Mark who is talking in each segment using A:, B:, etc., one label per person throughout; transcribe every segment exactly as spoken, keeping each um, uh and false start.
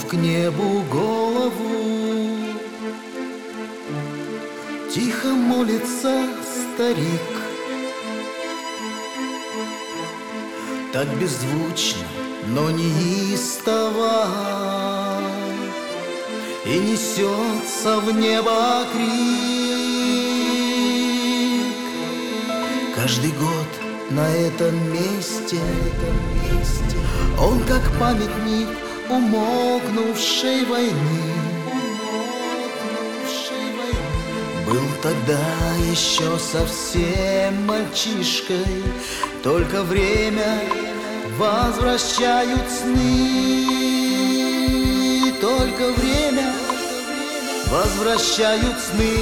A: к небу голову, тихо молится старик. Так беззвучно, но неистово, и несется в небо крик. Каждый год на этом месте он как памятник умолкнувшей войны. Был тогда еще совсем мальчишкой, только время возвращают сны, только время возвращают сны.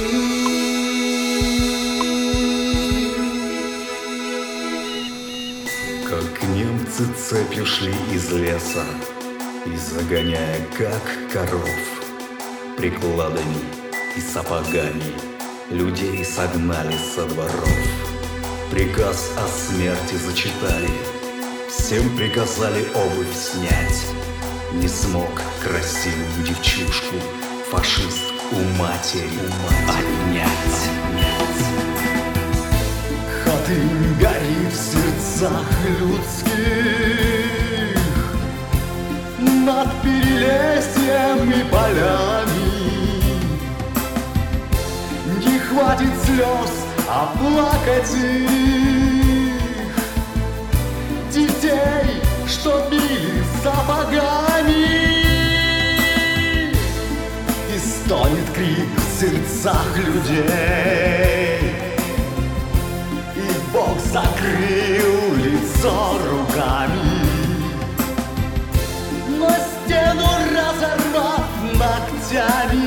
B: Как немцы цепью шли из леса, и загоняя, как коров, прикладами и сапогами людей согнали со дворов. Приказ о смерти зачитали, всем приказали обувь снять. Не смог красивую девчушку фашист у матери отнять. Хатынь горит в сердцах людских, над перелесьем и полями. Не хватит слез оплакать их, детей, что били сапогами. И стонет крик в сердцах людей, и Бог закрыл лицо руками. Но стену разорвав ногтями,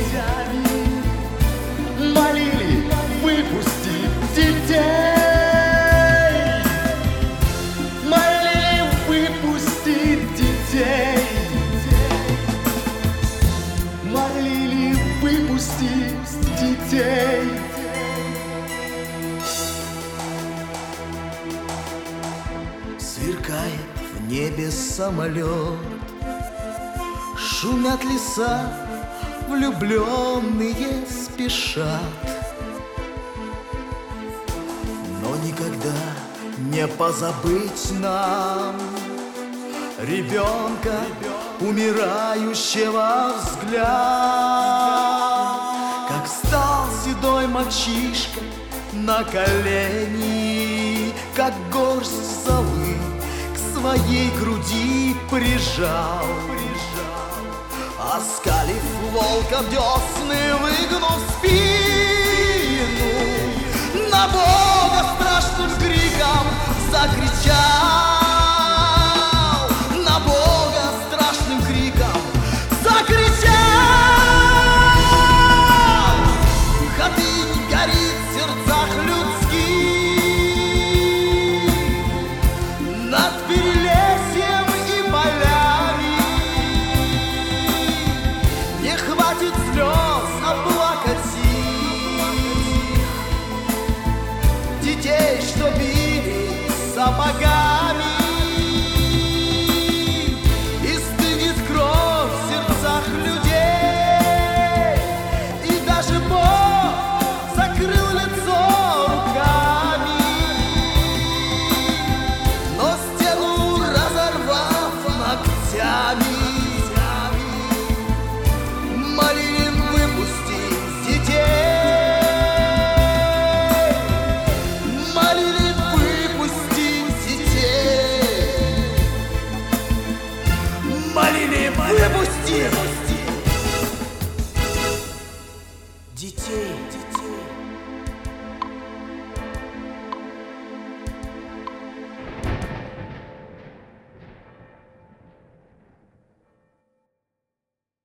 B: молили выпустить детей, молили выпустить детей, молили выпустить детей.
A: Сверкает в небе самолет, шумят леса, влюбленные спешат. Но никогда не позабыть нам ребенка, умирающего взгляд. Как встал седой мальчишка на колени, как горсть золы к своей груди прижал. Оскалив волком десны, выгнув спину, на Бога страшным криком закричал, на Бога страшным криком закричал. Хатынь горит в сердцах людских, над перелесьем и полями. Не хватит слез оплакать их, детей, что били сапогами. И стынет кровь в сердцах людей, и даже Бог закрыл лицо руками. Но стену разорвав ногтями,